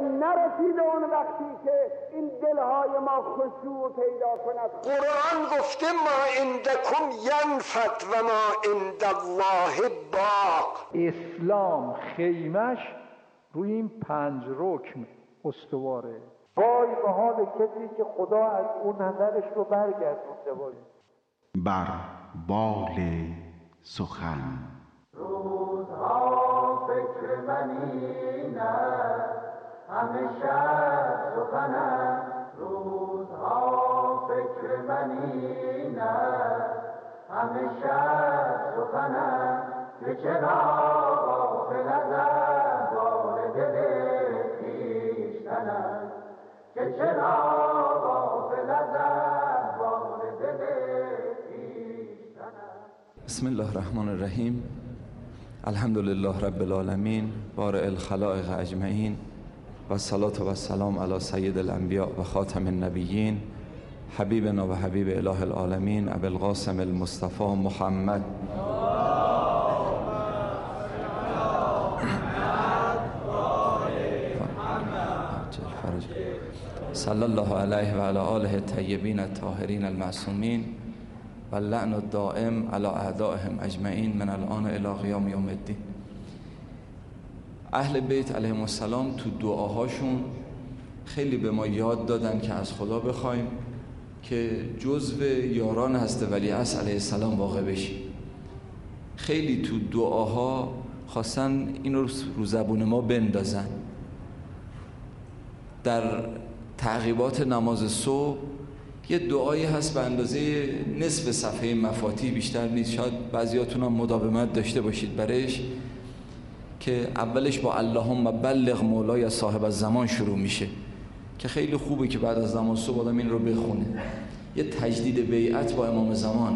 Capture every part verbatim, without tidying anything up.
نرسیده اون وقتی که این دلهای ما خشوع پیدا کند. قرآن گفته ما عندکم ینفد و ما عند الله باق. اسلام خیمش روی این پنج رکن استواره. وای به حال کسی که خدا از اون نظرش رو برگردونده باشه. بر بال سخن روزها فکر منی نه همه شب سخنم. روزها فکر منی نه همه شب سخنم. که چرا غافل از احوال دل خویشتنم. که چرا غافل از احوال دل خویشتنم. بسم الله الرحمن الرحیم. الحمد لله رب العالمین بارئ الخلائق اجمعین و الصلاة و السلام علی سید الانبیاء و خاتم النبیین حبیبنا و حبیب اله العالمین ابی القاسم المصطفى محمد صلی الله علیه و علی آله الطیبین الطاهرین المعصومین و اللعن الدائم علی اعدائهم اجمعین من الان الی قیام یوم الدین. اهل بیت علیهم السلام تو دعاهاشون خیلی به ما یاد دادن که از خدا بخوایم که جزو یاران حضرت ولیعصر علیه السلام واقع بشیم. خیلی تو دعاها خواستن این رو رو زبون ما بندازن. در تعقیبات نماز صبح یه دعایی هست به اندازه نصف صفحه مفاتیح، بیشتر نیست، شاید بعضیاتون هم مداومت داشته باشید برش، که اولش با اللهم بلغ مولای صاحب الزمان شروع میشه که خیلی خوبه که بعد از نماز صبح آدم این رو بخونه. یه تجدید بیعت با امام زمانه.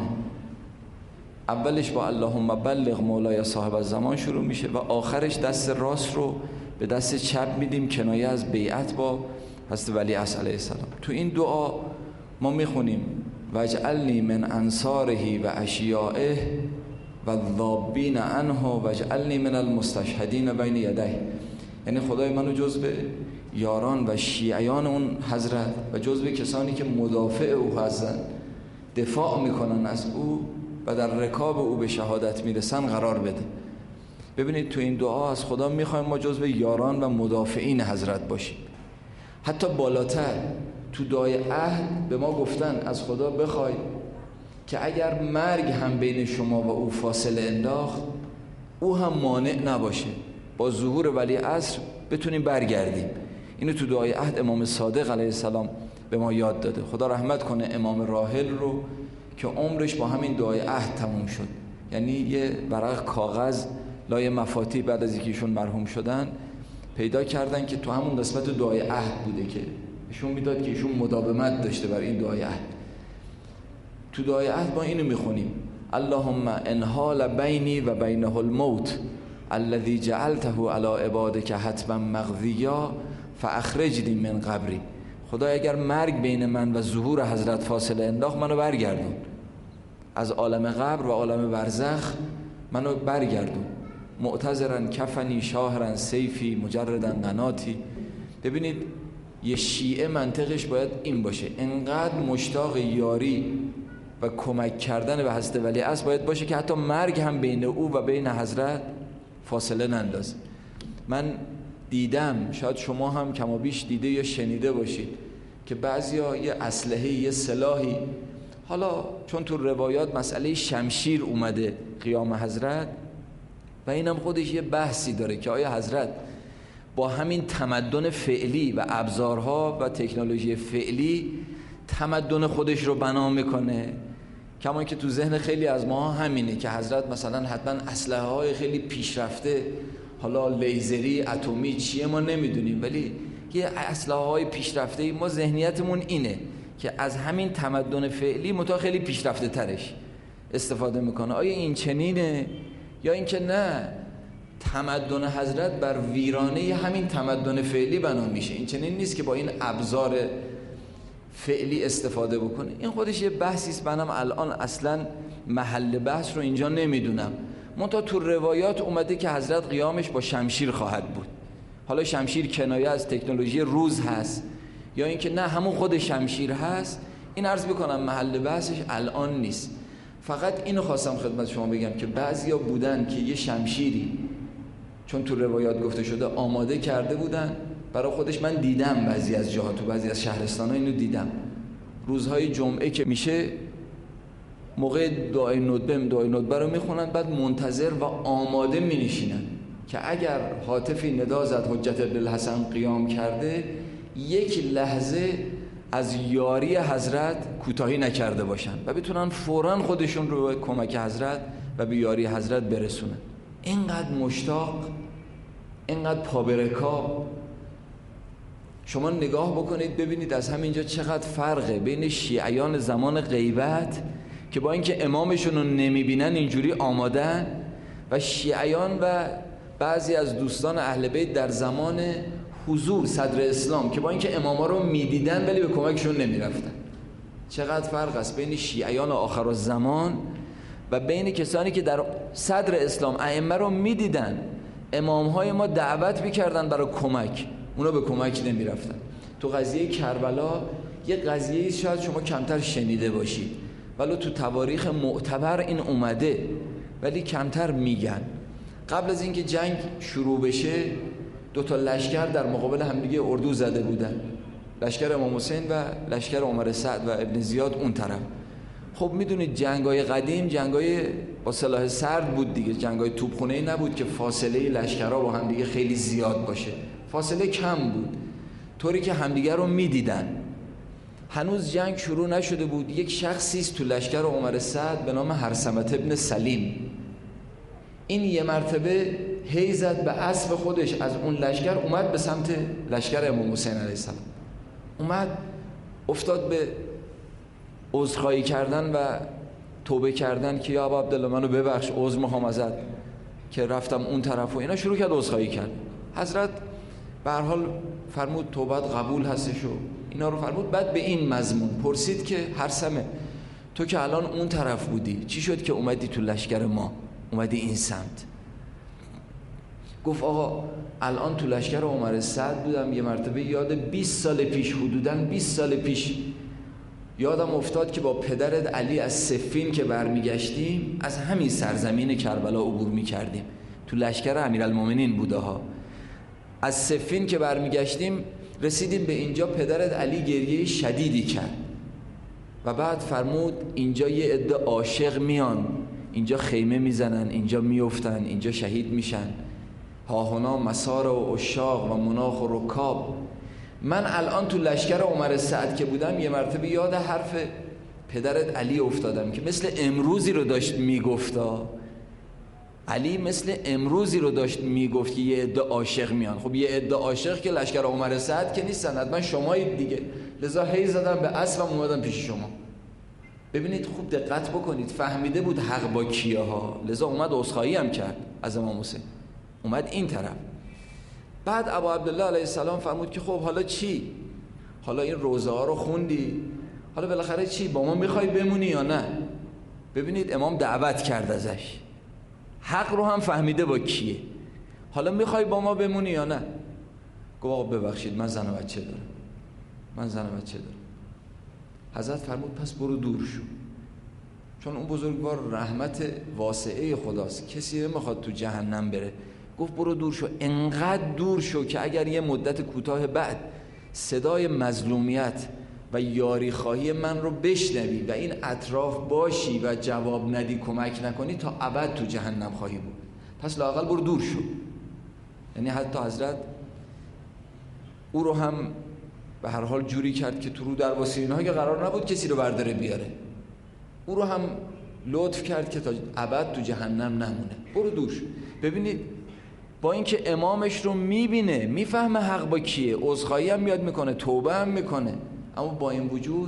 اولش با اللهم بلغ مولای صاحب الزمان شروع میشه و آخرش دست راست رو به دست چپ میدیم، کنایه از بیعت با حضرت ولیعصر علیه السلام. تو این دعا ما میخونیم واجعلنی من انصاره و اشیائه و الذابین عنه واجعلنی من المستشهدین بین یدیه. یعنی خدای منو جزو یاران و شیعیان اون حضرت و جزو کسانی که مدافع او هستن، دفاع میکنن از او و در رکاب او به شهادت میرسن قرار بده. ببینید تو این دعا از خدا میخوایم ما جزو یاران و مدافعین حضرت باشیم. حتی بالاتر تو دعای عهد به ما گفتن از خدا بخواید که اگر مرگ هم بین شما و او فاصله انداخت، او هم مانع نباشه، با ظهور ولیعصر بتونیم برگردیم. اینو تو دعای عهد امام صادق علیه السلام به ما یاد داده. خدا رحمت کنه امام راحل رو که عمرش با همین دعای عهد تموم شد. یعنی یه ورق کاغذ لای مفاتیح بعد از اینکه ایشون مرحوم شدن پیدا کردن که تو همون قسمت دعای عهد بوده که ایشون میداد که ایشون مداومت داشته بر این دعای عهد. تو دعای عهد ما اینو میخونیم اللهم انحال بینی و بینه الموت الذي جعلته علی عبادک حتما مقضیا فاخرجنی من قبری. خدا اگر مرگ بین من و ظهور حضرت فاصله انداخت، منو برگردون از عالم قبر و عالم برزخ، منو برگردون. معتذرن کفنی شاهرن سیفی مجردن قناتی. ببینید یه شیعه منطقش باید این باشه، انقدر مشتاق یاری و کمک کردن به حضرت ولیعصر باید باشه که حتی مرگ هم بین او و بین حضرت فاصله نندازه. من دیدم، شاید شما هم کم و بیش دیده یا شنیده باشید، که بعضیا یه اسلحه، یه سلاحی، حالا چون تو روایات مسئله شمشیر اومده قیام حضرت و اینم خودش یه بحثی داره که آیا حضرت با همین تمدن فعلی و ابزارها و تکنولوژی فعلی تمدن خودش رو بنا میکنه، کما که تو ذهن خیلی از ما همینه که حضرت مثلا حتما اسلحه های خیلی پیشرفته، حالا لیزری، اتمی، چیه ما نمیدونیم، ولی یه اسلحه های پیشرفته ما ذهنیتمون اینه که از همین تمدن فعلی متا خیلی پیشرفته ترش استفاده میکنه. آیا این چنینه یا اینکه نه تمدن حضرت بر ویرانه همین تمدن فعلی بنا میشه؟ این چنین نیست که با این ابزار فعلی استفاده بکنه. این خودش یه بحثی است، منم الان اصلا محل بحث رو اینجا نمیدونم. منتها تو روایات اومده که حضرت قیامش با شمشیر خواهد بود. حالا شمشیر کنایه از تکنولوژی روز هست یا اینکه نه همون خود شمشیر هست، این عرض بکنم محل بحثش الان نیست. فقط اینو خواستم خدمت شما بگم که بعضیا بودن که یه شمشیری، چون تو روایات گفته شده، آماده کرده بودن برای خودش. من دیدم بعضی از جاها، تو بعضی از شهرستان‌ها اینو دیدم، روزهای جمعه که میشه موقع دعای ندبه دعای ندبه رو میخونن، بعد منتظر و آماده مینشینن که اگر هاتفی ندا زد حجت ابن الحسن قیام کرده، یک لحظه از یاری حضرت کوتاهی نکرده باشن و بتونن فوراً خودشون رو به کمک حضرت و به یاری حضرت برسونن. اینقدر مشتاق، اینقدر پابرکاب. شما نگاه بکنید ببینید از همینجا چقدر فرقه بین شیعیان زمان غیبت که با اینکه امامشون رو نمیبینن اینجوری آمادن، و شیعیان و بعضی از دوستان اهل بیت در زمان حضور صدر اسلام که با اینکه اماما رو میدیدن ولی به کمکشون نمیرفتن. چقدر فرق است بین شیعیان آخرالزمان و بین کسانی که در صدر اسلام ائمه رو میدیدن، امامهای ما دعوت میکردن برای کمک، اونا به کمک نمیرفتن. تو قضیه کربلا یه قضیه شاید شما کمتر شنیده باشید، ولی تو تواریخ معتبر این اومده ولی کمتر میگن. قبل از اینکه جنگ شروع بشه دو تا لشکر در مقابل همدیگه اردو زده بودن، لشکر امام حسین و لشکر عمر سعد و ابن زیاد اون طرف. خب میدونید جنگای قدیم جنگای با سلاح سرد بود دیگه، جنگای توپخونه‌ای نبود که فاصله لشکرها با همدیگه خیلی زیاد باشه، فاصله کم بود، طوری که همدیگه رو میدیدن. هنوز جنگ شروع نشده بود. یک شخصی است تو لشکر عمر سعد به نام هرثمة ابن سلیم، این یه مرتبه هی زد به اسب خودش از اون لشکر اومد به سمت لشکر امام حسین علیه السلام، اومد افتاد به عذرخواهی کردن و توبه کردن که یا ابا عبدالله منو ببخش، عذر میخوام ازت که رفتم اون طرف و اینا. شروع کرد عذرخواهی کرد. حضرت به هر حال فرمود توبت قبول هستش و اینا رو فرمود. بعد به این مضمون پرسید که هرثمه تو که الان اون طرف بودی چی شد که اومدی تو لشکر ما، اومدی این سمت؟ گفت آقا الان تو لشکر عمر سعد بودم، یه مرتبه یاد بیست سال پیش، حدوداً بیست سال پیش یادم افتاد که با پدرت علی از صفین که برمیگشتیم از همین سرزمین کربلا عبور میکردیم، تو لشکر امیرالمومنین بوده ها. از صفین که برمیگشتیم رسیدیم به اینجا، پدرت علی گریه شدیدی کرد و بعد فرمود اینجا یه عده عاشق میان، اینجا خیمه میزنن، اینجا میافتن، اینجا شهید میشن، هاهنا مسار و عشاق و مناخ و رکاب. من الان تو لشکر عمر سعد که بودم یه مرتبه یاد حرف پدرت علی افتادم که مثل امروزی رو داشت میگفتا، علی مثل امروزی رو داشت میگفت که یه عده عاشق میان. خب یه عده عاشق که لشکر عمر سعد که نیستن، حتما شمایید دیگه، لذا هی زدم به اسبم اومدم پیش شما. ببینید خوب دقت بکنید، فهمیده بود حق با کیه ها، لذا اومد عذرخواهی هم کرد از امام حسین، اومد این طرف. بعد ابا عبدالله علیه السلام فرمود که خب حالا چی؟ حالا این روزه ها رو خوندی، حالا بالاخره چی؟ با ما میخوای بمونی یا نه؟ ببینید امام دعوت کرد ازش، حق رو هم فهمیده با کیه، حالا میخوای با ما بمونی یا نه؟ گفت آقا ببخشید من زن و بچه دارم، من زن و بچه دارم. حضرت فرمود پس برو دور شو، چون اون بزرگوار رحمت واسعه خداست، کسی نمیخواد تو جهنم بره. گفت برو دور شو، انقدر دور شو که اگر یه مدت کوتاه بعد صدای مظلومیت و یاری خواهی من رو بشنوی و این اطراف باشی و جواب ندی، کمک نکنی، تا ابد تو جهنم خواهی بود، پس لااقل برو دور شو. یعنی حتی حضرت او رو هم به هر حال جوری کرد که تو رو در واسینها که قرار نبود کسی رو برداره بیاره، او رو هم لطف کرد که تا ابد تو جهنم نمونه، برو دور شو. ببینید با اینکه امامش رو میبینه، میفهمه حق با کیه، عذرخواهی هم میاد میکنه، توبه هم میکنه، اما با این وجود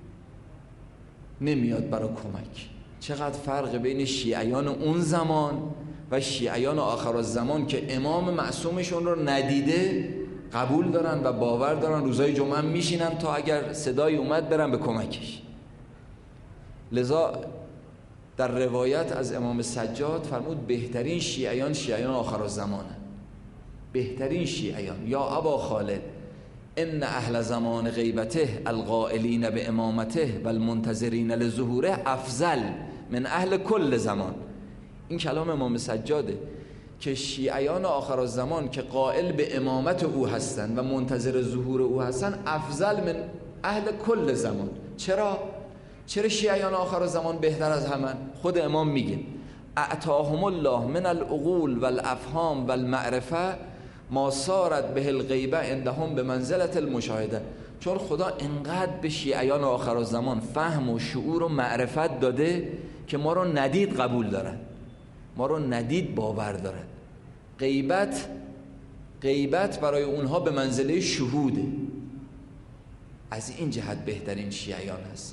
نمیاد برای کمک. چقدر فرق بین شیعیان اون زمان و شیعیان آخرالزمان که امام معصومشون رو ندیده قبول دارن و باور دارن، روزای جمعه میشینن تا اگر صدای اومد برن به کمکش. لذا در روایت از امام سجاد فرمود بهترین شیعیان شیعیان آخرالزمانه. بهترین شیعیان، یا ابا خالد ان اهل زمان غیبته القائلین به امامته و المنتظرین لظهوره افضل من اهل کل زمان. این کلام امام سجاده که شیعیان آخر الزمان که قائل به امامت او هستند و منتظر ظهور او هستند افضل من اهل کل زمان. چرا؟ چرا شیعیان آخر الزمان بهتر از همن؟ خود امام میگه اعطاهم الله من العقول والافهام والمعرفه ما صارت به الغیبه عندهم به منزلت المشاهده. چون خدا انقدر به شیعیان آخر الزمان فهم و شعور و معرفت داده که ما رو ندید قبول دارن، ما رو ندید باور دارن. غیبت غیبت برای اونها به منزله شهوده. از این جهت بهترین شیعیان هستن.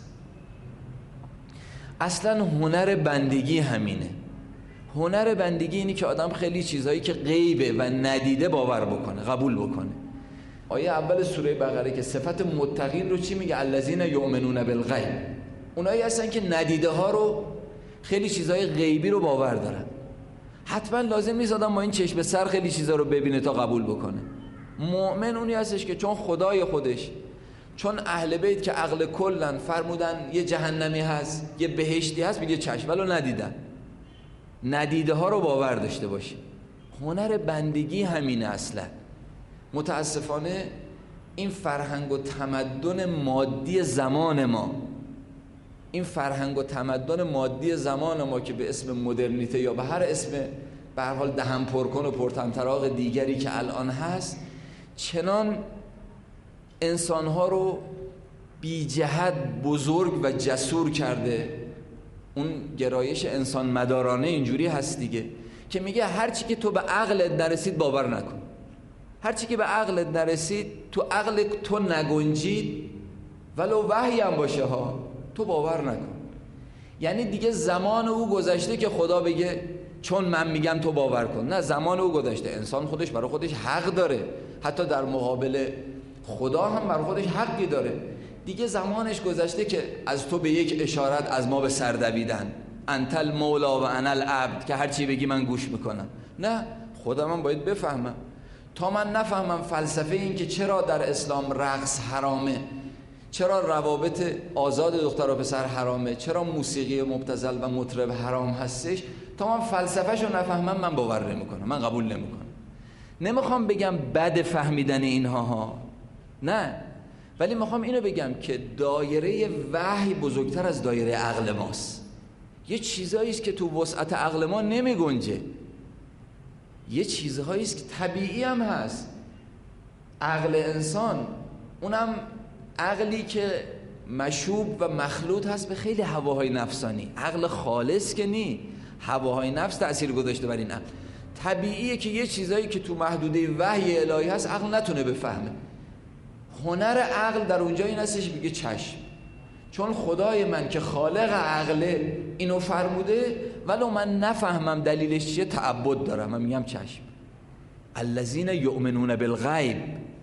اصلا هنر بندگی همینه. هنر بندگی اینی که آدم خیلی چیزهایی که غیبه و ندیده باور بکنه، قبول بکنه. آیه اول سوره بقره که صفت متقین رو چی میگه؟ الذین یؤمنون بالغیب. اونایی هستن که ندیده ها رو، خیلی چیزهای غیبی رو باور دارن. حتما لازم نیست آدم با این چشم سر خیلی چیزا رو ببینه تا قبول بکنه. مؤمن اونی هستش که چون خدای خودش، چون اهل بیت که عقل کلن فرمودن یه جهنمی هست یه بهشتی هست، میگه چشم، ولو ندیدن. ندیده ها رو باور داشته باشه. هنر بندگی همینه. اصلا متاسفانه این فرهنگ و تمدن مادی زمان ما، این فرهنگ و تمدن مادی زمان ما که به اسم مدرنیته یا به هر اسم به هر حال دهن پرکن و پرطمطراق دیگری که الان هست، چنان انسانها رو بی جهت بزرگ و جسور کرده. اون گرایش انسان مدارانه اینجوری هست دیگه که میگه هرچی که تو به عقلت نرسید باور نکن، هرچی که به عقلت نرسید، تو عقل تو نگنجید، ولو وحی هم باشه ها، تو باور نکن. یعنی دیگه زمان او گذشته که خدا بگه چون من میگم تو باور کن. نه، زمان او گذشته. انسان خودش برای خودش حق داره، حتی در مقابل خدا هم برای خودش حقی داره. دیگه زمانش گذشته که از تو به یک اشارت از ما به سر دویدن، انت المولا و انا العبد، که هر چی بگی من گوش میکنم. نه، خودم هم باید بفهمم. تا من نفهمم فلسفه این که چرا در اسلام رقص حرامه، چرا روابط آزاد دختر و پسر حرامه، چرا موسیقی مبتذل و مطرب حرام هستش، تا من فلسفه‌شو نفهمم من باور نمیکنم، من قبول نمیکنم. نمیخوام بگم بد فهمیدن اینها ها، نه، ولی میخوام اینو بگم که دایره وحی بزرگتر از دایره عقل ماست. یه چیزایی است که تو وسعت عقل ما نمیگنجه، یه چیزهایی است که طبیعی هم هست. عقل انسان، اونم عقلی که مشوب و مخلوط هست به خیلی هواهای نفسانی، عقل خالص که نی، هواهای نفس تأثیر گذاشته بر این عقل. طبیعیه که یه چیزایی که تو محدوده وحی الهی هست عقل نتونه بفهمه. هنر عقل در اونجا این هستش میگه چشم، چون خدای من که خالق عقله اینو فرموده، ولو من نفهمم دلیلش چیه تعبد دارم، من میگم چشم. الذین یؤمنون بالغیب،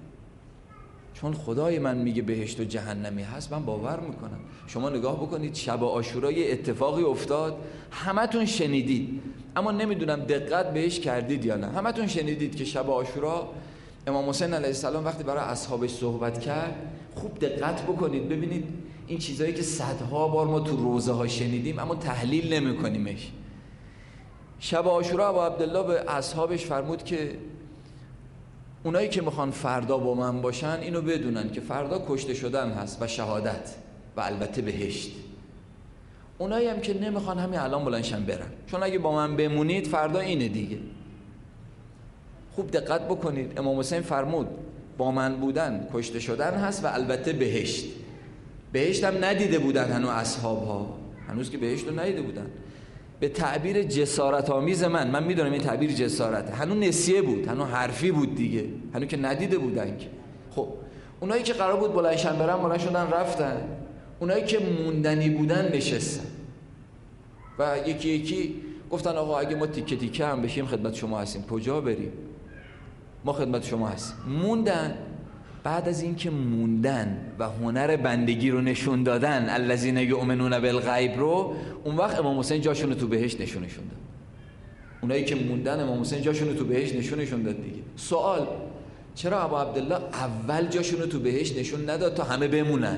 چون خدای من میگه بهشت و جهنمی هست، من باور میکنم. شما نگاه بکنید شب عاشورا یه اتفاقی افتاد، همتون شنیدید، اما نمیدونم دقت بهش کردید یا نه. همتون شنیدید که شب عاشورا امام حسین علیه السلام وقتی برای اصحابش صحبت کرد، خوب دقت بکنید ببینید این چیزایی که صدها بار ما تو روزه ها شنیدیم اما تحلیل نمی کنیمش. شب عاشورا ابو عبدالله به اصحابش فرمود که اونایی که میخوان فردا با من باشن اینو بدونن که فردا کشته شدن هست و شهادت و البته بهشت. اونایی هم که نمیخوان همین الان بلندشن برن، چون اگه با من بمونید فردا اینه دیگه. خوب دقت بکنید، امام حسین فرمود با من بودن کشته شدن هست و البته بهشت. بهشت هم ندیده بودن هنوز اصحاب ها، هنوز که بهشت رو ندیده بودن. به تعبیر جسارت آمیز من من میدونم این تعبیر جسارت، هنوز نسیه بود، هنوز حرفی بود دیگه، هنوز که ندیده بودن که. خب اونایی که قرار بود بلندشن برن بلند شدن رفتن، اونایی که موندنی بودن نشستن و یکی یکی گفتن آقا اگه ما تیکه تیکه هم بشیم خدمت شما هستیم. کجا بریم؟ ما خدمت شما هستیم. موندن. بعد از این که موندن و هنر بندگی رو نشون دادن، الذین یؤمنون بالغیب رو، اون وقت امام حسین جاشون رو تو بهشت نشونشون داد. اونایی که موندن امام حسین جاشون رو تو بهشت نشونشون داد دیگه. سوال: چرا ابا عبدالله اول جاشون رو تو بهشت نشون نداد تا همه بمونن؟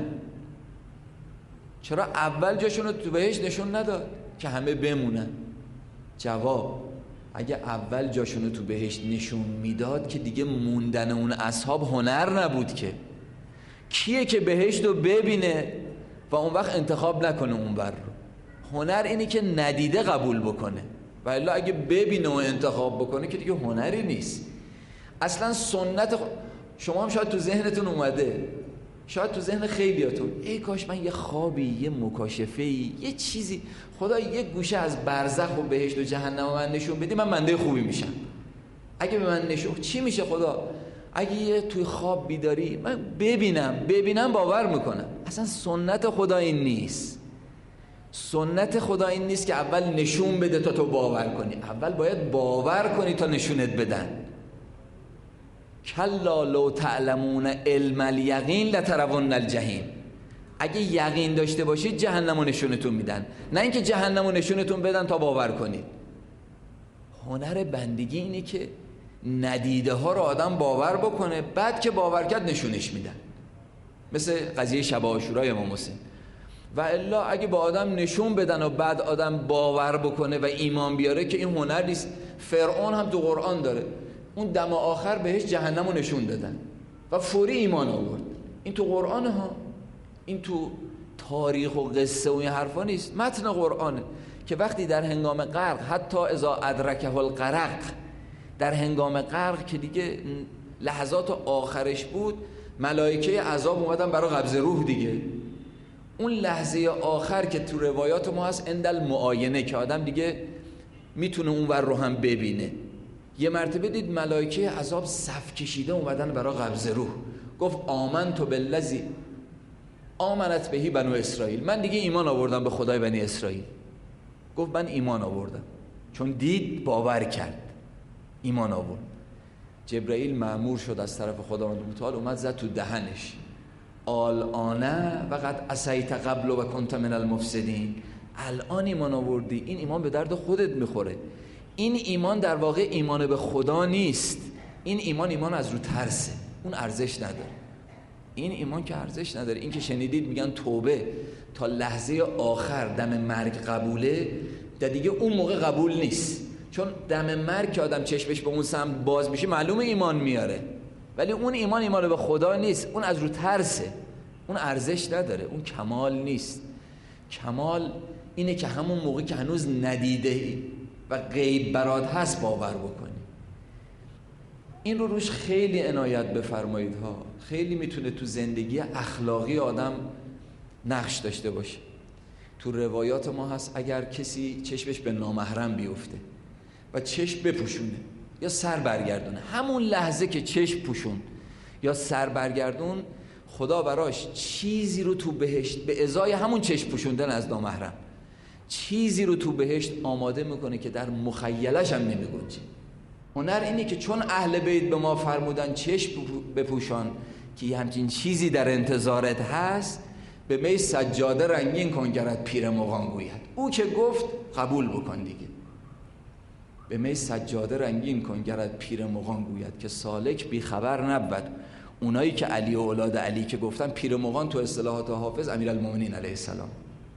چرا اول جاشون رو تو بهشت نشون نداد که همه بمونن؟ جواب: اگه اول جاشون رو تو بهشت نشون میداد که دیگه موندن اون اصحاب هنر نبود. که کیه که بهشت رو ببینه و اون وقت انتخاب نکنه اون بر رو؟ هنر اینی که ندیده قبول بکنه، و الا اگه ببینه و انتخاب بکنه که دیگه هنری نیست. اصلا سنت خ... شما هم شاید تو ذهنتون اومده، شاید تو ذهن خیلیاتون، ای کاش من یه خوابی، یه مکاشفه‌ای، یه چیزی، خدا یه گوشه از برزخ و بهشت و جهنم من نشون بدی، من بنده خوبی میشم. اگه به من نشون، چی میشه خدا؟ اگه یه توی خواب بیداری من ببینم ببینم باور میکنم. اصلا سنت خدا این نیست. سنت خدا این نیست که اول نشون بده تا تو باور کنی. اول باید باور کنی تا نشونت بدن. کلا لو تعلمون علم الیقین لترون الجحیم. اگه یقین داشته باشید جهنم رو نشونتون میدن، نه اینکه جهنم رو نشونتون بدن تا باور کنید. هنر بندگی اینه که ندیده ها رو آدم باور بکنه، بعد که باور کرد نشونش میدن. مثل قضیه شب عاشورای امام حسین. و الا اگه با آدم نشون بدن و بعد آدم باور بکنه و ایمان بیاره که این هنر نیست. فرعون هم تو قرآن داره، اون دم آخر بهش جهنم رو نشون دادن و فوری ایمان آورد. این تو قرآن ها، این تو تاریخ و قصه و این حرفا نیست، متن قرآنه که وقتی در هنگام غرق، حتی اذا ادرکه الغرق، در هنگام غرق که دیگه لحظات آخرش بود، ملائکه عذاب اومدن برای قبض روح دیگه. اون لحظه آخر که تو روایات ما هست اندل معاینه، که آدم دیگه میتونه اون ور رو هم ببینه. یه مرتبه دید ملائکه عذاب صف کشیده اومدن برای قبض روح. گفت آمنت بالذی آمنت بهی بنو اسرائیل، من دیگه ایمان آوردم به خدای بنی اسرائیل. گفت من ایمان آوردم، چون دید باور کرد، ایمان آورد. جبرائیل مأمور شد از طرف خداوند متعال، اومد زد تو دهنش، آلانه و قد عصیت قبل و کنت من المفسدین. الان ایمان آوردی، این ایمان به درد خودت میخوره. این ایمان در واقع ایمان به خدا نیست، این ایمان ایمان از رو ترسه، اون ارزش نداره. این ایمان که ارزش نداره. این که شنیدید میگن توبه تا لحظه آخر دم مرگ قبوله، در دیگه اون موقع قبول نیست، چون دم مرگ که آدم چشمش به اون سمت باز میشه معلومه ایمان میاره، ولی اون ایمان ایمان به خدا نیست، اون از رو ترسه، اون ارزش نداره، اون کمال نیست. کمال اینه که همون موقع که هنوز ندیده و غیب برات هست باور بکنی. این رو روش خیلی عنایت بفرمایید ها. خیلی میتونه تو زندگی اخلاقی آدم نقش داشته باشه. تو روایات ما هست اگر کسی چشمش به نامحرم بیفته و چشم بپوشونه یا سر برگردونه، همون لحظه که چشم پوشون یا سر برگردون، خدا براش چیزی رو تو بهشت به ازای همون چشم پوشوندن از نامحرم چیزی رو تو بهشت آماده میکنه که در مخیلش هم نمیگنجه. هنر اینه که چون اهل بیت به ما فرمودن چشم بپوشان که یه همچین چیزی در انتظارت هست، به می سجاده رنگین کن گرت پیر مغان گوید. او که گفت قبول بکن دیگه. به می سجاده رنگین کن گرت پیر مغان گوید که سالک بی خبر نبود. اونایی که علی و اولاد علی که گفتن، پیر مغان تو اصطلاحات حافظ امیرالمومنین علیه السلام،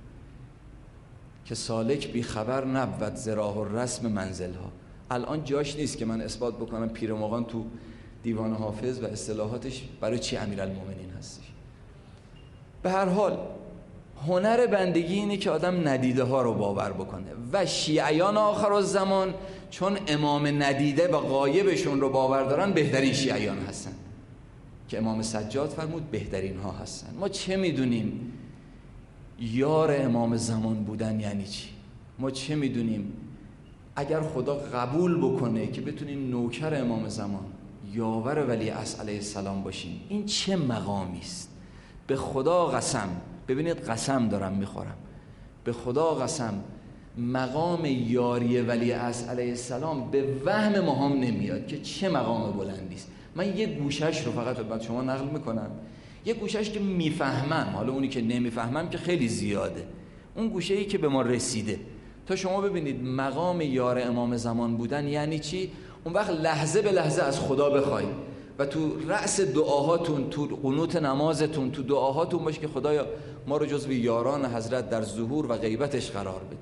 که سالک بی خبر نبود زراح و رسم منزل ها. الان جاش نیست که من اثبات بکنم پیر مغان تو دیوان حافظ و اصطلاحاتش برای چی امیرالمومنین هستش. به هر حال هنر بندگی اینه که آدم ندیده ها رو باور بکنه و شیعیان آخر الزمان چون امام ندیده و غایبشون رو باور دارن بهترین شیعیان هستن، که امام سجاد فرمود بهترین ها هستن. ما چه میدونیم یار امام زمان بودن یعنی چی؟ ما چه میدونیم اگر خدا قبول بکنه که بتونیم نوکر امام زمان، یاور ولی عصر علیه السلام باشیم، این چه مقامی است؟ به خدا قسم، ببینید قسم دارم میخورم، به خدا قسم مقام یاری ولی عصر علیه السلام به وهم ما هم نمیاد که چه مقام بلندی است. من یه گوشش رو فقط بعد شما نقل میکنم، یه گوشش که میفهمم، حالا اونی که نمیفهمم که خیلی زیاده، اون گوشه‌ای که به ما رسیده تا شما ببینید مقام یار امام زمان بودن یعنی چی. اون وقت لحظه به لحظه از خدا بخواید و تو رأس دعاهاتون، تو قنوت نمازتون، تو دعاهاتون باشه که خدایا ما رو جزو یاران حضرت در ظهور و غیبتش قرار بده.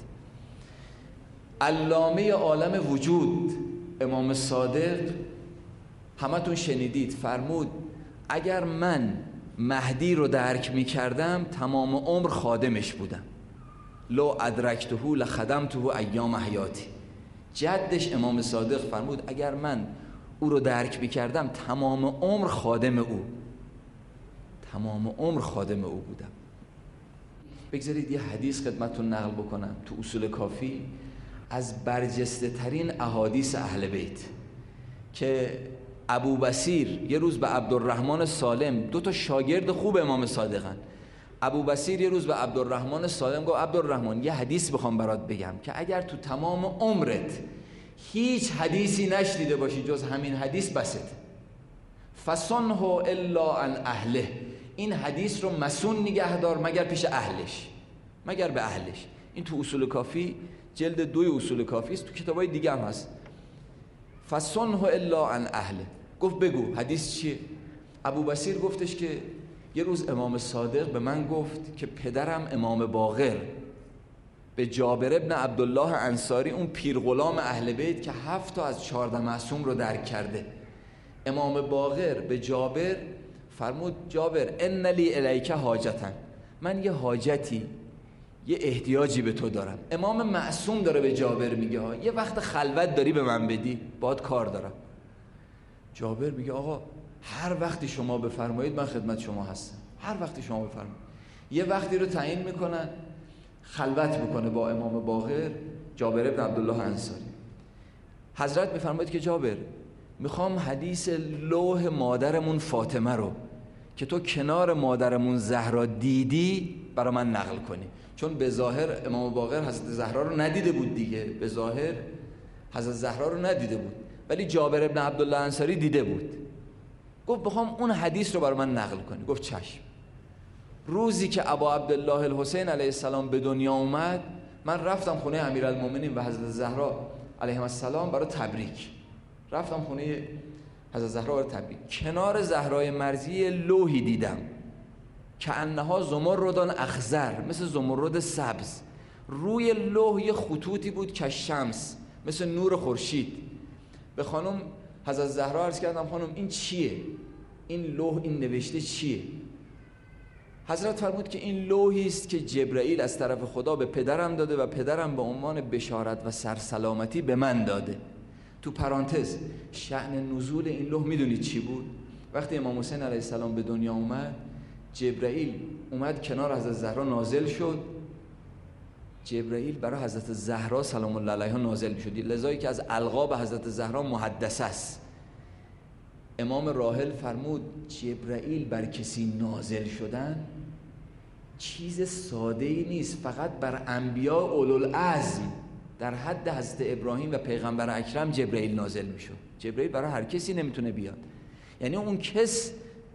علامه عالم وجود امام صادق همتون شنیدید فرمود اگر من مهدی رو درک می کردم تمام عمر خادمش بودم. لو ادرکته لخدمته ایام حیاتی. جدش امام صادق فرمود اگر من او رو درک می کردم تمام عمر خادم او تمام عمر خادم او بودم. بگذارید یه حدیث خدمتتون نقل بکنم تو اصول کافی از برجسته ترین احادیث اهل بیت که ابو بصیر یه روز به عبدالرحمن سالم، دو تا شاگرد خوب امام صادقن، ابو بصیر یه روز به عبدالرحمن سالم گفت عبدالرحمن یه حدیث بخوام برات بگم که اگر تو تمام عمرت هیچ حدیثی نشنیده باشی جز همین حدیث بست، فصنه الا عن اهله، این حدیث رو مسون نگه دار مگر پیش اهلش، مگر به اهلش. این تو اصول کافی جلد دوی اصول کافی است، تو کتابای دیگه هم هست. فصنه الا عن اهله. گفت بگو حدیث چیه؟ ابو بصیر گفتش که یه روز امام صادق به من گفت که پدرم امام باقر به جابر ابن عبدالله انصاری، اون پیر غلام اهل بیت که هفت تا از چهارده معصوم رو درک کرده، امام باقر به جابر فرمود جابر ان لی الیک حاجتن، من یه حاجتی یه احتیاجی به تو دارم. امام معصوم داره به جابر میگه ها یه وقت خلوت داری به من بدی، باهات کار دارم. جابر میگه آقا هر وقتی شما بفرمایید من خدمت شما هستم، هر وقتی شما بفرمایید. یه وقتی رو تعیین میکنن خلوت میکنه با امام باقر جابر ابن عبدالله انصاری. حضرت میفرماید که جابر میخوام حدیث لوح مادرمون فاطمه رو که تو کنار مادرمون زهرا دیدی برای من نقل کنی، چون به ظاهر امام باقر حضرت زهرا رو ندیده بود دیگه، به ظاهر حضرت زهرا رو ندیده بود، ولی جابر ابن عبدالله انصاری دیده بود. گفت بخوام اون حدیث رو برای من نقل کنی. گفت چشم. روزی که ابا عبدالله الحسین علیه السلام به دنیا اومد من رفتم خونه امیرالمومنین و حضرت زهرا علیهم السلام برای تبریک، رفتم خونه حضرت زهرا برای تبریک. کنار زهرای مرضیه لوحی دیدم که انها زمردان اخضر، مثل زمرد سبز، روی لوح یه خطوطی بود که شمس، مثل نور خورشید. به خانم حضرت زهرا عرض کردم خانم این چیه؟ این لوح این نوشته چیه؟ حضرت فرمود که این لوحی است که جبرائیل از طرف خدا به پدرم داده و پدرم به عنوان بشارت و سرسلامتی به من داده. تو پرانتز شأن نزول این لوح میدونید چی بود؟ وقتی امام حسین علیه السلام به دنیا اومد جبرائیل اومد کنار حضرت زهرا نازل شد. جبرائیل برای حضرت زهرا سلام الله علیها نازل می‌شد، لذایی که از القاب حضرت زهرا محدثه است. امام راحل فرمود جبرائیل بر کسی نازل شدن چیز ساده‌ای نیست، فقط بر انبیاء اولوالعزم در حد حضرت ابراهیم و پیغمبر اکرم جبرائیل نازل میشد. جبرائیل برای هر کسی نمیتونه بیاد، یعنی اون کس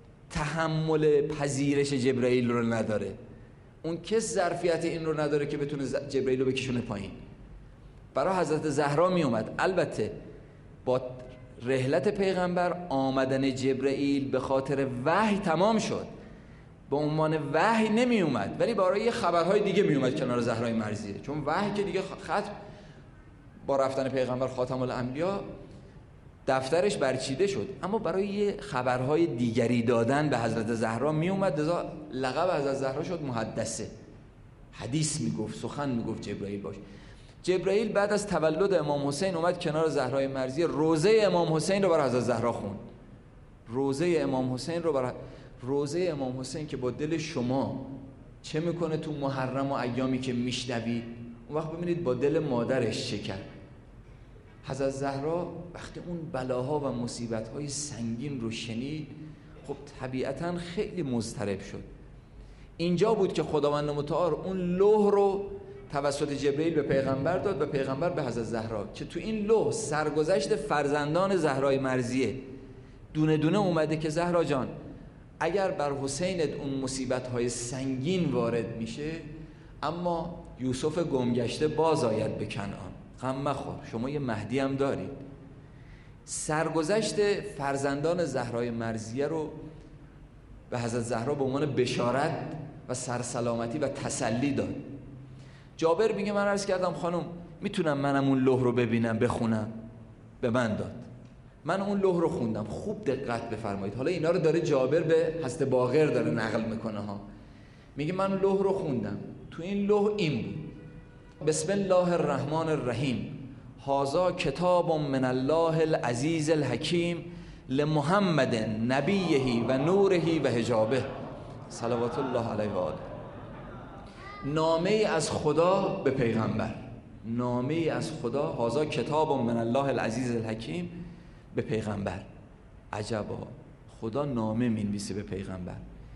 تحمل پذیرش جبرائیل رو نداره، اون کس ظرفیت این رو نداره که بتونه جبرائیل رو بکشونه پایین. برای حضرت زهرا می اومد. البته با رحلت پیغمبر آمدن جبرائیل به خاطر وحی تمام شد، به عنوان وحی نمی اومد، ولی برای خبرهای دیگه می اومد کنار زهرای مرضیه، چون وحی که دیگه ختم با رفتن پیغمبر خاتم الانبیا دفترش برچیده شد، اما برای خبرهای دیگری دادن به حضرت زهرا می اومد، لذا لقب حضرت زهرا شد محدثه، حدیث میگفت، سخن میگفت جبرائیل باش. جبرائیل بعد از تولد امام حسین اومد کنار زهرای مرضیه، روضه امام حسین رو برای حضرت زهرا خوند. روضه امام حسین رو برای روضه امام حسین که با دل شما چه میکنه تو محرم و ایامی که میشنوید، اون وقت ببینید با دل مادرش چه کرد. حضرت زهرا وقتی اون بلاها و مصیبت‌های سنگین رو شنید، خب طبیعتاً خیلی مضطرب شد. اینجا بود که خداوند متعال اون لوح رو توسط جبرائیل به پیغمبر داد و پیغمبر به حضرت زهرا، که تو این لوح سرگذشت فرزندان زهرای مرضیه دونه دونه اومده که زهرا جان اگر بر حسینت اون مصیبت‌های سنگین وارد میشه، اما یوسف گمگشته باز آید به کنعان. غم مخور، شما یه مهدی هم دارید. سرگذشت فرزندان زهرای مرضیه رو به حضرت زهرا به عنوان بشارت و سرسلامتی و تسلی داد. جابر میگه من عرض کردم خانم میتونم منم اون لوح رو ببینم بخونم؟ به من داد. من اون لوح رو خوندم. خوب دقت بفرمایید. حالا اینا رو داره جابر به حضرت باقر داره نقل میکنه ها. میگه من لوح رو خوندم. تو این لوح این بود: بسم الله الرحمن الرحیم، هذا کتاب من الله العزیز الحکیم لمحمد نبیه و نوره و حجابه صلوات الله علیه و آله. نامه از خدا به پیغمبر، نامه از خدا، هذا کتاب من الله العزیز الحکیم، به پیغمبر. عجبا، خدا نامه می‌نویسه به پیغمبر.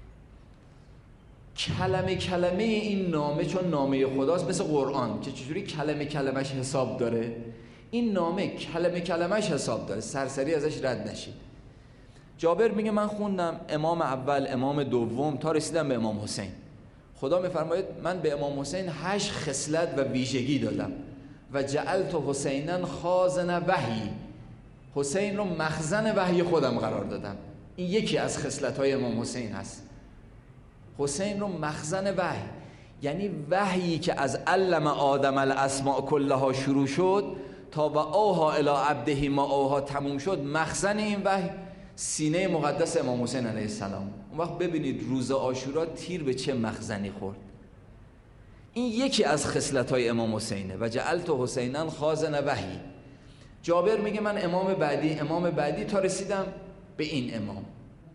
کلمه کلمه این نامه چون نامه خداست، مثل قرآن که چجوری کلمه کلمش حساب داره، این نامه کلمه کلمش حساب داره، سرسری ازش رد نشید. جابر میگه من خوندم امام اول، امام دوم، تا رسیدم به امام حسین. خدا میفرماید من به امام حسین هشت خصلت و ویژگی دادم و جعلت حسینا خازن وحی، حسین رو مخزن وحی خودم قرار دادم. این یکی از خصلت‌های امام حسین هست. حسین رو مخزن وحی، یعنی وحیی که از علم آدم الاسماء کلها شروع شد تا و اوها الی عبده ما اوها تموم شد، مخزن این وحی سینه مقدس امام حسین علیه السلام. اون وقت ببینید روز عاشورا تیر به چه مخزنی خورد. این یکی از خصلت‌های امام حسینه و جعلت حسینا خازن وحی. جابر میگه من امام بعدی امام بعدی تا رسیدم به این امام.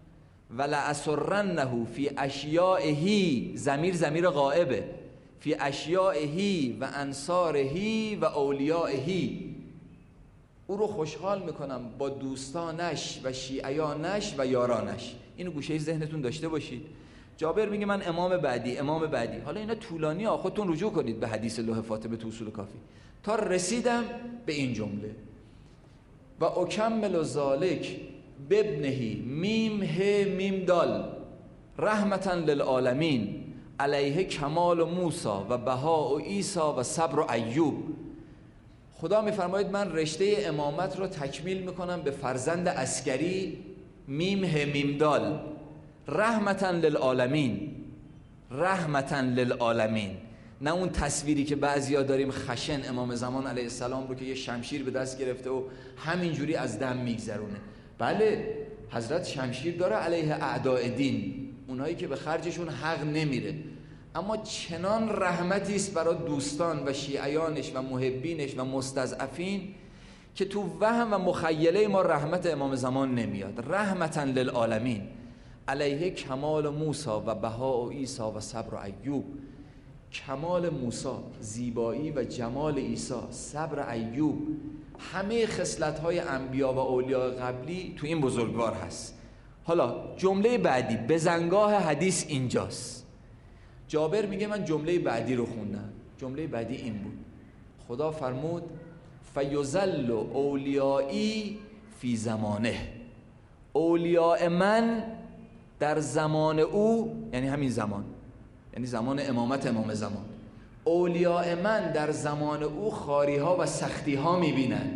ولأسرنه فی اشیائه، ضمیر ضمیر غائبه، فی اشیائه و انصاره و اولیائه، او رو خوشحال میکنم با دوستانش و شیعیانش و یارانش. اینو گوشه ذهنتون داشته باشید. جابر میگه من امام بعدی امام بعدی. حالا اینا طولانی ها، خودتون رجوع کنید به حدیث لوح فاطمه تو اصول کافی. تا رسیدم به این جمله: و اکمل ذالک بابنه میم ه میم دال رحمتا للعالمین علیه کمال موسی و بهاء و عیسی و صبر و ایوب. خدا میفرماید من رشته امامت رو تکمیل میکنم به فرزند عسکری میم ه میم دال رحمتا للعالمین، رحمتا للعالمین. نه اون تصویری که بعضیا داریم خشن امام زمان علیه السلام رو که یه شمشیر به دست گرفته و همینجوری از دم میگذرونه. بله حضرت شمشیر داره علیه اعداء دین، اونایی که به خرجشون حق نمیره، اما چنان رحمتی است برای دوستان و شیعیانش و محبینش و مستضعفین که تو وهم و مخیله ما رحمت امام زمان نمیاد. رحمتا للعالمین علیه کمال موسی و بهاء و عیسی و صبر و ایوب. کمال موسی، زیبایی و جمال عیسی، صبر ایوب، همه خصلت‌های انبیا و اولیاء قبلی تو این بزرگوار هست. حالا جمله بعدی بزنگاه حدیث اینجاست. جابر میگه من جمله بعدی رو خوندم. جمله بعدی این بود: خدا فرمود فیظل اولیایی فی زمانه، اولیاء من در زمان او، یعنی همین زمان، یعنی زمان امامت امام زمان، اولیاء من در زمان او خاری ها و سختی ها میبینن.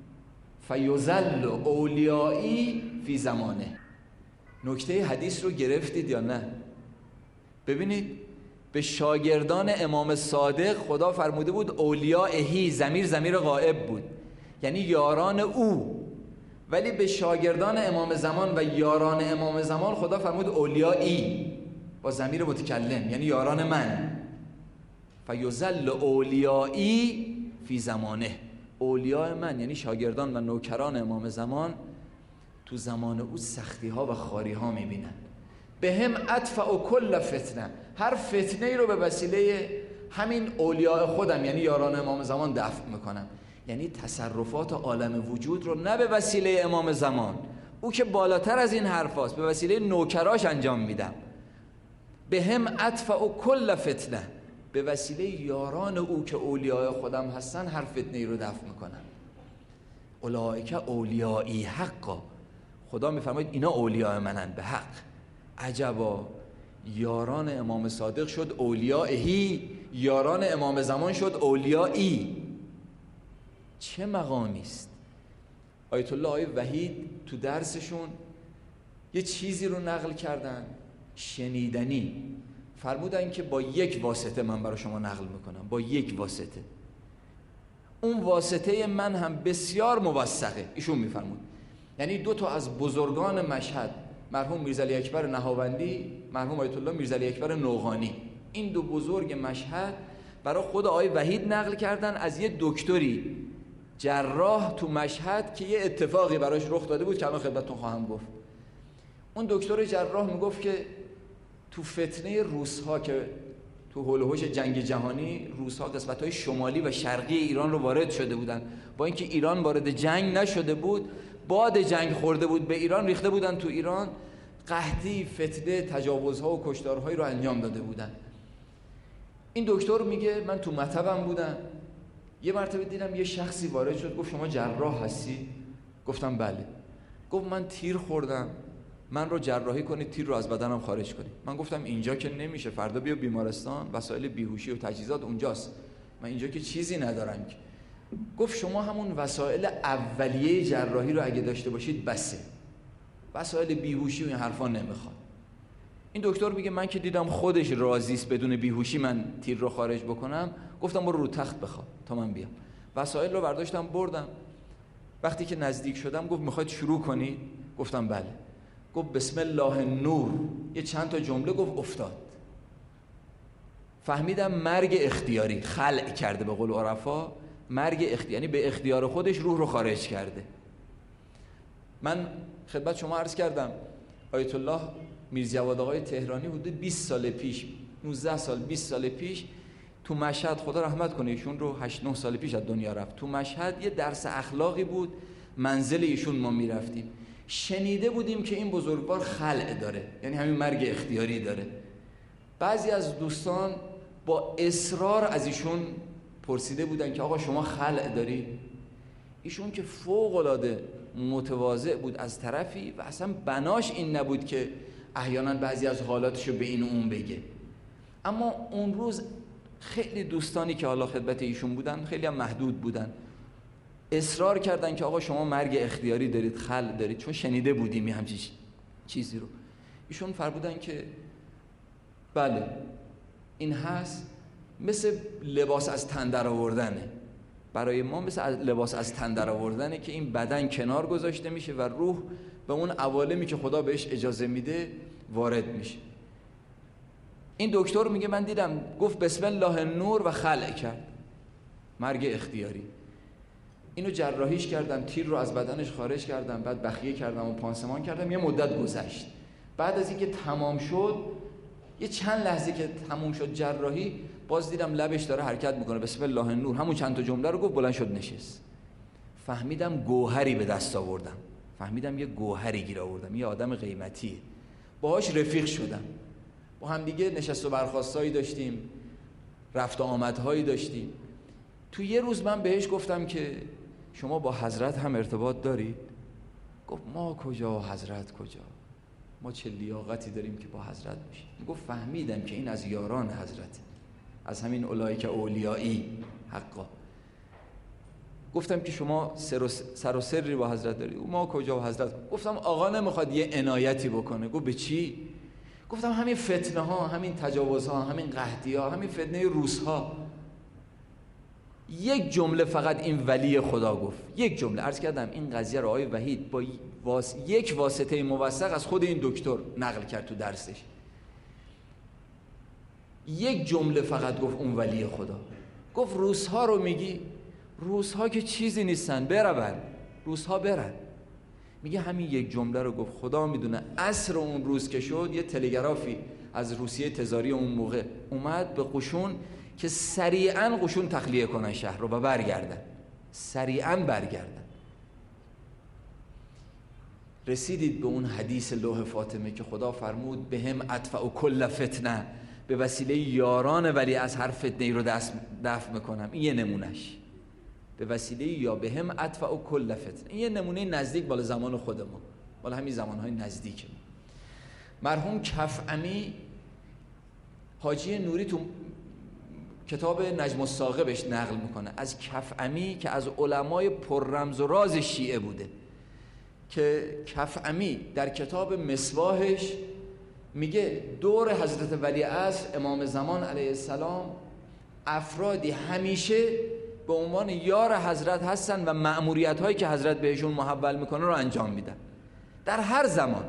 فیظل اولیایی فی زمانه. نکته حدیث رو گرفتید یا نه؟ ببینید به شاگردان امام صادق خدا فرموده بود اولیائهی، ضمیر ضمیر غائب بود، یعنی یاران او، ولی به شاگردان امام زمان و یاران امام زمان خدا فرمود اولیایی با ضمیر متکلم، یعنی یاران من. فیظل اولیایی فی زمانه، اولیاء من یعنی شاگردان و نوکران امام زمان تو زمان او سختی ها و خاری ها میبینن. به هم ادفع و کل فتنه، هر فتنه ای رو به وسیله همین اولیاء خودم یعنی یاران امام زمان دفع میکنم. یعنی تصرفات عالم وجود رو نه به وسیله امام زمان، او که بالاتر از این حرف هاست، به وسیله نوکراش انجام میدم. به هم ادفع و کل فتنه، به وسیله یاران او که اولیاء خودم هستن هر فتنه ای رو دفع میکنم. اولئک اولیایی حقا، خدا میفرماید اینا اولیاء منن به حق. عجبا، یاران امام صادق شد اولیائهی، یاران امام زمان شد اولیایی. چه مقامی است. آیت الله آقای وحید تو درسشون یه چیزی رو نقل کردن شنیدنی، فرمودن که با یک واسطه من برای شما نقل میکنم، با یک واسطه. اون واسطه من هم بسیار موثقه. ایشون میفرمود یعنی دو تا از بزرگان مشهد، مرحوم میرزاعلی اکبر نهاوندی، مرحوم آیت الله میرزاعلی اکبر نوقانی، این دو بزرگ مشهد برای خود آقای وحید نقل کردن از یه دکتری جراح تو مشهد که یه اتفاقی براش رخ داده بود که الان خدمتتون خواهم گفت. اون دکتر جراح میگفت که تو فتنه روس‌ها که تو هول و هوش جنگ جهانی روس‌ها قسمت‌های شمالی و شرقی ایران رو وارد شده بودن، با اینکه ایران وارد جنگ نشده بود، باد جنگ خورده بود به ایران، ریخته بودن تو ایران، قحطی، فتنه، تجاوزها و کشتارهایی رو انجام داده بودن. این دکتر میگه من تو مطبم بودم، یه مرتبه دیدم یه شخصی وارد شد، گفت شما جراح هستی؟ گفتم بله. گفت من تیر خوردم، من رو جراحی کنید، تیر رو از بدنم خارج کنید. من گفتم اینجا که نمیشه، فردا بیا بیمارستان، وسایل بیهوشی و تجهیزات اونجاست، من اینجا که چیزی ندارم. گفت شما همون وسایل اولیه جراحی رو اگه داشته باشید بسه، وسایل بیهوشی و این حرفا نمیخواد. این دکتر میگه من که دیدم خودش راضی است بدون بیهوشی من تیر رو خارج بکنم، گفتم برو رو تخت بخواب تا من بیام. وسایل رو برداشتم بردم. وقتی که نزدیک شدم گفت میخواید شروع کنید؟ گفتم بله. گفت بسم الله نور، یه چند تا جمله گفت، افتاد. فهمیدم مرگ اختیاری، خلع کرده به قول عرفا، مرگ اختیاری، یعنی به اختیار خودش روح رو خارج کرده. من خدمت شما عرض کردم آیت الله میرجواد آقای تهرانی حدود بیست سال پیش، نوزده سال بیست سال پیش تو مشهد، خدا رحمت کنه ایشون رو، هشت نه سال پیش از دنیا رفت، تو مشهد یه درس اخلاقی بود، منزل ایشون ما میرفتیم، شنیده بودیم که این بزرگوار خلع داره، یعنی همین مرگ اختیاری داره. بعضی از دوستان با اصرار از ایشون پرسیده بودن که آقا شما خلع داری؟ ایشون که فوق العاده متواضع بود از طرفی و اصلا بناش این نبود که احیانا بعضی از حالاتشو به این و اون بگه. اما اون روز خیلی دوستانی که حالا خدمت ایشون بودن، خیلی هم محدود بودن، اصرار کردن که آقا شما مرگ اختیاری دارید، خلع دارید، چون شنیده بودیم یه همچین چیزی رو. ایشون فرمودن که بله این هست، مثل لباس از تن در آوردنه، برای ما مثل لباس از تن در آوردنه که این بدن کنار گذاشته میشه و روح به اون عوالمی که خدا بهش اجازه میده وارد میشه. این دکتر میگه من دیدم، گفت بسم الله نور و خلع کرد، مرگ اختیاری. اینو جراحیش کردم، تیر رو از بدنش خارج کردم، بعد بخیه کردم و پانسمان کردم. یه مدت گذشت، بعد از اینکه تمام شد، یه چند لحظه که تمام شد جراحی، باز دیدم لبش داره حرکت میکنه، بسم الله نور، همون چند تا جمله رو گفت، بلند شد نشست. فهمیدم گوهری به دست آوردم، فهمیدم یه گوهری گیر آوردم، یه آدم قیمتیه. باهاش رفیق شدم، با هم دیگه نشست و برخاستایی داشتیم، رفت و آمدهایی داشتیم. تو یه روز من بهش گفتم که شما با حضرت هم ارتباط دارید؟ گفت ما کجا و حضرت کجا، ما چه لیاقتی داریم که با حضرت باشیم. گفت فهمیدم که این از یاران حضرت، از همین اولایک اولیایی حقا. گفتم که شما سر و, سر و سری با حضرت دارید؟ ما کجا و حضرت. گفتم آقا نمیخواد یه عنایتی بکنه؟ گفت به چی؟ گفتم همین فتنه ها، همین تجاوز ها، همین قحطی ها، همین فتنه روس ها. یک جمله فقط این ولی خدا گفت، یک جمله. عرض کردم این قضیه رو آقای وحید با واس... یک واسطه موثق از خود این دکتر نقل کرد تو درسش. یک جمله فقط گفت اون ولی خدا. گفت روس ها رو میگی؟ روس ها که چیزی نیستن، برون روس ها برن. میگه همین یک جمله رو گفت. خدا میدونه عصر اون روز که شد، یه تلگرافی از روسیه تزاری اون موقع اومد به قشون که سریعا قشون تخلیه کنن شهر رو و برگردن، سریعا برگردن. رسیدید به اون حدیث لوح فاطمه که خدا فرمود به هم ادفع و کل فتنه، به وسیله یاران ولی از هر فتنه رو دست دفع میکنم. این یه نمونش، به وسیله یا به هم ادفع و کل فتنه. این یه نمونه نزدیک بالا زمان خودمون، بالا همین زمانهای نزدیک. مرحوم کفعمی حاجی نوری تو کتاب نجم الثاقب بهش نقل میکنه از کفعمی که از علمای پر رمز و راز شیعه بوده، که کفعمی در کتاب مصباحش میگه دور حضرت ولیعصر امام زمان علیه السلام افرادی همیشه به عنوان یار حضرت هستن و مأموریت هایی که حضرت بهشون محول میکنه رو انجام میدن. در هر زمان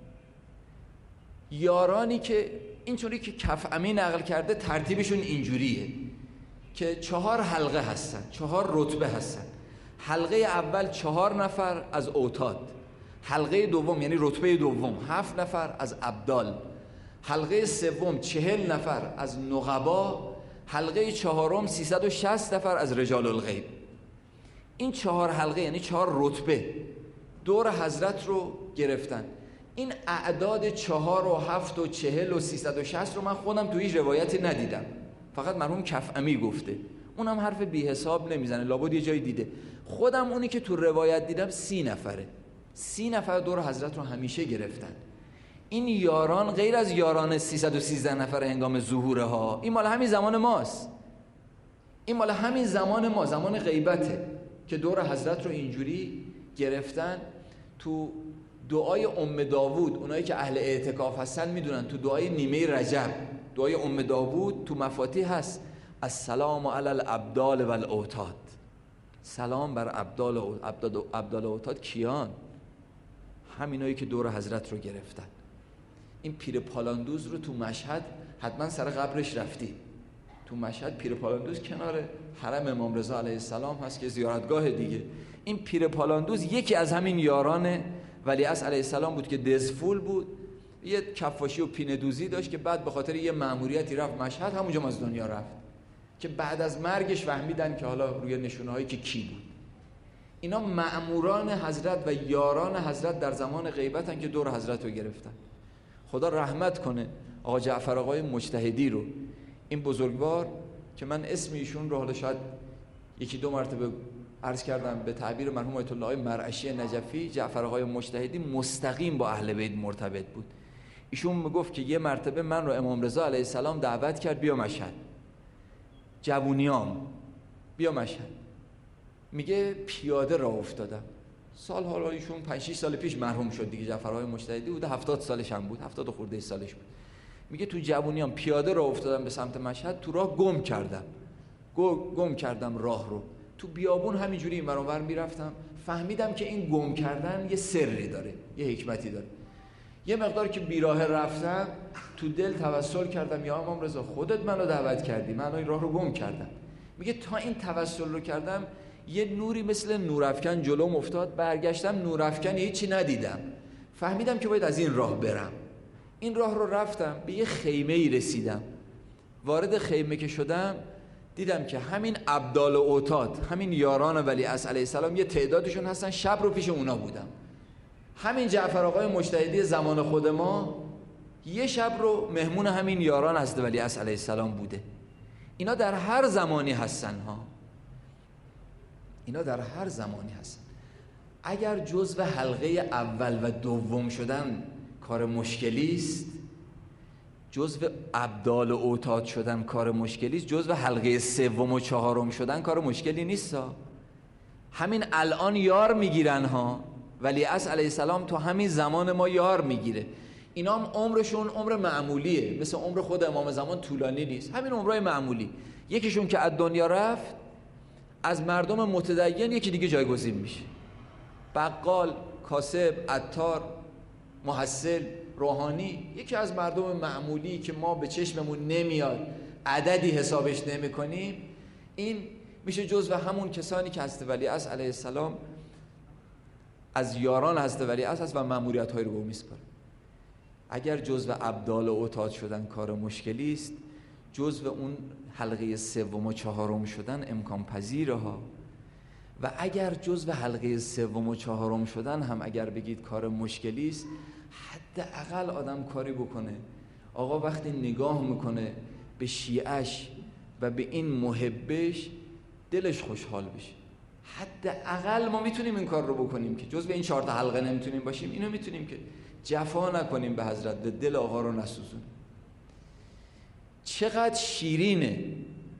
یارانی که اینطوری که کفعمی نقل کرده ترتیبشون اینجوریه که چهار حلقه هستن، چهار رتبه هستن. حلقه اول چهار نفر از اوتاد، حلقه دوم یعنی رتبه دوم هفت نفر از ابدال، حلقه سوم چهل نفر از نقبا، حلقه چهارم سیصد و شصت نفر از رجال الغیب. این چهار حلقه یعنی چهار رتبه دور حضرت رو گرفتن. این اعداد چهار و هفت و چهل و سیصد و شصت رو من خودم توی هیچ روایتی ندیدم، فقط مرحوم کفعمی گفته. اونم حرف بی حساب نمیزنه، لابد یه جایی دیده. خودم اونی که تو روایت دیدم سی نفره، سی نفر دور حضرت رو همیشه گرفتن. این یاران غیر از یاران سیصد و سیزده نفر هنگام ظهوره ها، این مال همین زمان ماست، این مال همین زمان ما، زمان غیبته که دور حضرت رو اینجوری گرفتن. تو دعای ام داوود، اونایی که اهل اعتکاف هستن میدونن، تو دعای نیمه رجب، دعای ام داوود تو مفاتیح هست السلام علی الابدال و الاوتاد، سلام بر ابدال و ابدال و اوتاد. کیان؟ همینایی که دور حضرت رو گرفتن. این پیر پالاندوز رو تو مشهد حتما سر قبرش رفتی. تو مشهد پیر پالاندوز کنار حرم امام رضا علیه السلام هست که زیارتگاه دیگه. این پیر پالاندوز یکی از همین یاران ولیعصر علیه السلام بود که دزفول بود، یه کفاشی و پینه دوزی داشت که بعد به خاطر یه مأموریتی رفت مشهد، همونجا از دنیا رفت، که بعد از مرگش فهمیدن که حالا روی نشونه‌هایی که کی بود. اینا مأموران حضرت و یاران حضرت در زمان غیبتن که دور حضرت رو گرفتن. خدا رحمت کنه آقا جعفر آقای مجتهدی رو، این بزرگوار که من اسم ایشون رو حالا شاید یکی دو مرتبه عرض کردم، به تعبیر مرحوم آیت الله مرعشی نجفی، جعفر آقای مجتهدی مستقیم با اهل بیت مرتبط بود. ایشون میگفت که یه مرتبه من رو امام رضا علیه السلام دعوت کرد بیا مشهد، جوونیام بیا مشهد. میگه پیاده راه افتادم، سال حالا ایشون پنج شش سال پیش مرحوم شد دیگه، جعفر آقای مجتهدی بود، هفتاد سالش هم بود، هفتاد خورده سالش بود. میگه تو جوونیام پیاده راه افتادم به سمت مشهد، تو راه گم کردم گم کردم راه رو، تو بیابون همینجوری این ور اون ور میرفتم، فهمیدم که این گم کردن یه سری داره، یه حکمتی داره. یه مقدار که بیراه رفتم تو دل توسل کردم یا امام رضا خودت منو دعوت کردی، من این راه رو گم کردم. میگه تا این توسل رو کردم یه نوری مثل نورافکن جلوم افتاد، برگشتم نورافکن هیچی ندیدم، فهمیدم که باید از این راه برم. این راه رو رفتم، به یه خیمه ای رسیدم. وارد خیمه که شدم دیدم که همین ابدال و اوتاد، همین یاران ولیعصر علیه السلام یه تعدادشون هستن، شب رو پیش اونا بودم. همین جعفر آقای مجتهدی زمان خود ما یه شب رو مهمون همین یاران حضرت ولیعصر علیه السلام بوده. اینا در هر زمانی هستن ها، اینا در هر زمانی هستن. اگر جزو حلقه اول و دوم شدن کار مشکلی است، جزو ابدال و اوتاد شدن کار مشکلی است، جزو حلقه سوم و چهارم شدن کار مشکلی نیست ها. همین الان یار میگیرن ها، ولیعصر علیه السلام تو همین زمان ما یار میگیره. اینا هم عمرشون عمر معمولیه، مثل عمر خود امام زمان طولانی نیست، همین عمرای معمولی. یکیشون که از دنیا رفت، از مردم متدین یکی دیگه جایگزین میشه، بقال، کاسب، عطار، محصل، روحانی، یکی از مردم معمولی که ما به چشممون نمیاد، عددی حسابش نمی کنیم، این میشه جزو همون کسانی که حضرت ولیعصر علیه السلام از یاران حضرت ولیعصر است و مأموریت های رو به او میسپاره. اگر جزو ابدال و اوتاد شدن کار مشکلی است، جزو اون حلقه سوم و چهارم شدن امکان پذیره ها. و اگر جزو حلقه سوم و چهارم شدن هم اگر بگید کار مشکلی است، حداقل آدم کاری بکنه. آقا وقتی نگاه میکنه به شیعش و به این محبش، دلش خوشحال بشه. حداقل ما میتونیم این کار رو بکنیم که جزو این چهار تا حلقه نمیتونیم باشیم، اینو میتونیم که جفا نکنیم به حضرت، دل آقا رو نسوزونیم. چقدر شیرینه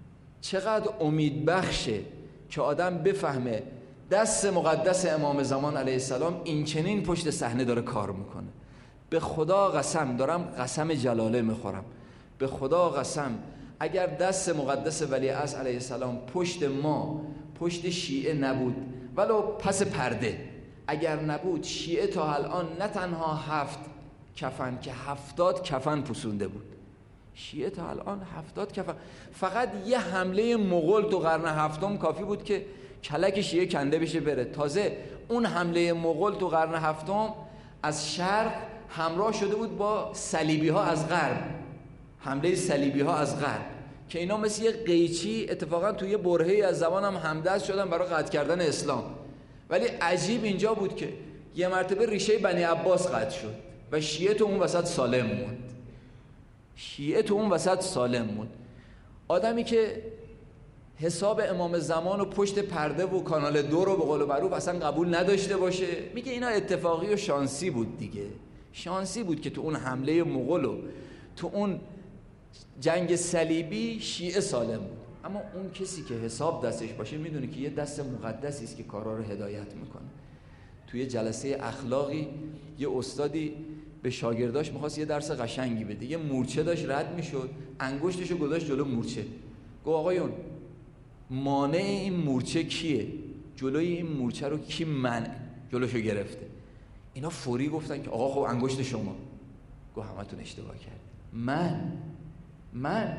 چقدر امید بخشه که آدم بفهمه دست مقدس امام زمان علیه السلام این چنین پشت صحنه داره کار میکنه. به خدا قسم، دارم قسم جلاله میخورم، به خدا قسم اگر دست مقدس ولیعصر علیه السلام پشت ما، پشت شیعه نبود، ولو پس پرده اگر نبود، شیعه تا الان نه تنها هفت کفن که هفتاد کفن پوسونده بود. شیعه تا الان هفتاد کفن. فقط یه حمله مغول تو قرن هفتم کافی بود که کلک شیعه کنده بشه بره. تازه اون حمله مغول تو قرن هفتم از شرق همراه شده بود با صلیبی ها از غرب، حمله صلیبی ها از غرب که اینا مثل یه قیچی اتفاقا توی یه برهه‌ای از زمان هم همدست شدن برای قطع کردن اسلام. ولی عجیب اینجا بود که یه مرتبه ریشه بنی عباس قطع شد و شیعه تو اون وسط سالم موند. شیعه تو اون وسط سالم موند. آدمی که حساب امام زمان و پشت پرده و کانال دو رو به قول معروف اصلا قبول نداشته باشه، میگه اینا اتفاقی و شانسی بود دیگه. شانسی بود که تو اون حمله مغول و تو اون جنگ صلیبی شیعه سالم بود. اما اون کسی که حساب دستش باشه میدونه که یه دست مقدسی است که کارا رو هدایت میکنه. توی جلسه اخلاقی یه استادی به شاگرداش میخواست یه درس قشنگی بده، یه مورچه داشت رد میشد، انگشتشو گذاشت جلو مورچه، گفت آقایون مانع این مورچه کیه؟ جلوی این مورچه رو کی منع جلوشو گرفته؟ اینا فوری گفتن که آقا خب انگشت شما. گفت همتون اشتباه کرد. من من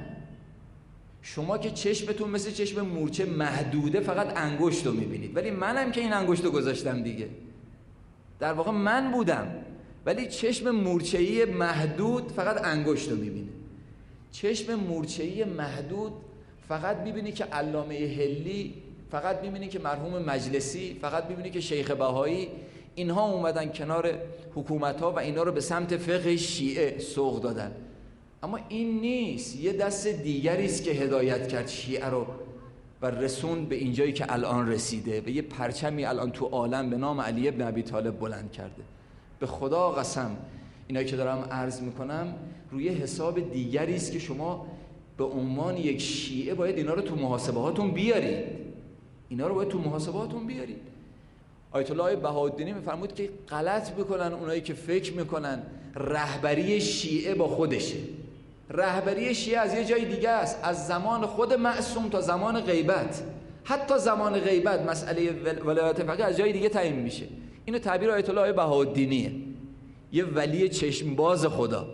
شما که چشمتون مثل چشم مورچه محدوده، فقط انگشت رو میبینید، ولی منم که این انگشت رو گذاشتم دیگه. در واقع من بودم، ولی چشم مورچه‌ای محدود فقط انگشت رو میبینه. چشم مورچه‌ای محدود فقط میبینی که علامه حلی، فقط میبینی که مرحوم مجلسی، فقط میبینی که شیخ بهایی، اینها اومدن کنار حکومت‌ها و اینا رو به سمت فقه شیعه سوق دادن. اما این نیست، یه دست دیگری است که هدایت کرد شیعه رو و رسون به اینجایی که الان رسیده، به یه پرچمی الان تو عالم به نام علی ابن ابی طالب بلند کرده. به خدا قسم اینایی که دارم عرض میکنم روی حساب دیگری است که شما به عنوان یک شیعه باید اینا رو تو محاسبه هاتون بیارید. اینا رو باید تو محاسبه هاتون بیارید. آیت الله بهاءالدینی میفرمود که غلط میکنن اونایی که فکر میکنن رهبری شیعه با خودشه. رهبری شیعه از یه جای دیگه است، از زمان خود معصوم تا زمان غیبت. حتی زمان غیبت مسئله ولایت فقیه از جای دیگه تعیین میشه. اینو تعبیر آیت الله بهاءالدینیه، یه ولی چشم باز خدا،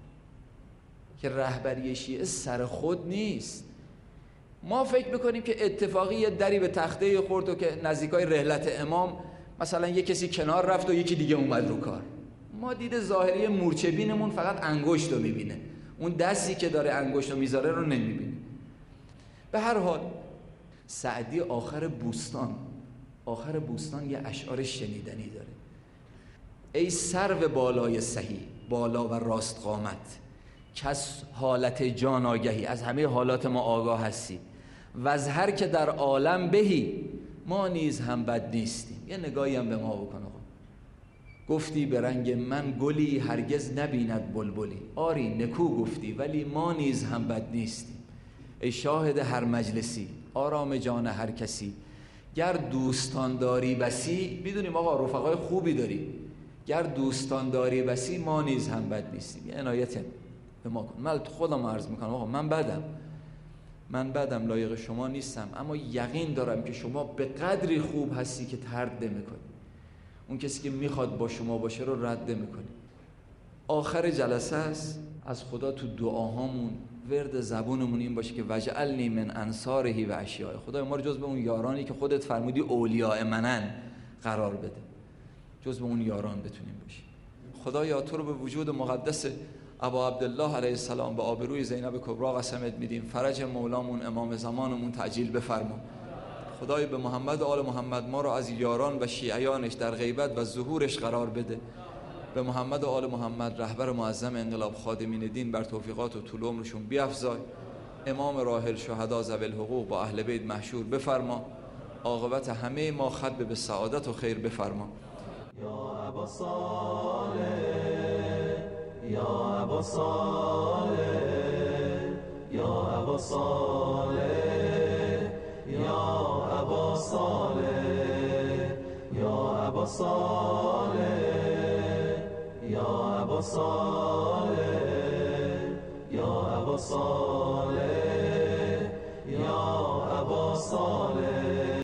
که رهبری شیعه سر خود نیست. ما فکر میکنیم که اتفاقی یه دری به تخته خورد و که نزدیکای رحلت امام مثلا یه کسی کنار رفت و یکی دیگه اومد رو کار. ما دید ظاهری مورچه بینمون فقط انگشت رو میبینه، اون دستی که داره انگشت رو میذاره رو نمیبینه. به هر حال سعدی آخر بوستان آخر بوستان یه اشعار شنیدنی داره. ای سرو بالای سهی، بالا و راست قامت، کس حالت جان آگهی، از همه حالات ما آگاه هستی، و از هر که در عالم بهی، ما نیز هم بد نیستیم. یه نگاهی هم به ما بکن. گفتی به رنگ من گلی، هرگز نبیند بلبلی. آری نکو گفتی، ولی ما نیز هم بد نیستیم. ای شاهد هر مجلسی، آرام جان هر کسی، گر دوستان داری بسی، میدونیم آقا رفقای خوبی داری، گر دوستان داری بسی، ما نیز هم بد نیستیم. یه عنایت به ما کن. من خودم عرض میکنم آقا من بدم من بدم لایق شما نیستم، اما یقین دارم که شما به قدری خوب هستی که ترد نمیکنی. اون کسی که میخواد با شما باشه رو رد نمیکنی. آخر جلسه است، از خدا تو دعاهامون ورد زبونمون این باشه که وجعلنی من انصارهی و اشیاء. خدای ما رو جز به اون یارانی که خودت فرمودی اولیاء منن قرار بده، جز به اون یاران بتونیم باشیم. خدایا تو رو به وجود مقدس ابا عبدالله علیه السلام به آبروی زینب کبری قسمت میدیم، فرج مولامون امام زمانمون تعجیل بفرما. خدای به محمد و آل محمد ما رو از یاران و شیعیانش در غیبت و ظهورش قرار بده. به محمد و آل محمد رهبر معظم انقلاب خادمین دین بر توفیقات و طول عمرشون بیفزای. امام راحل شهدا ذوی الحقوق با اهل بیت محشور بفرما. عاقبت همه ما ختم به سعادت و خیر بفرما. یا ابا صالح، یا ابا صالح، یا ابا صالح. صالح یا ابا صالح یا ابا صالح یا ابا صالح یا ابا صالح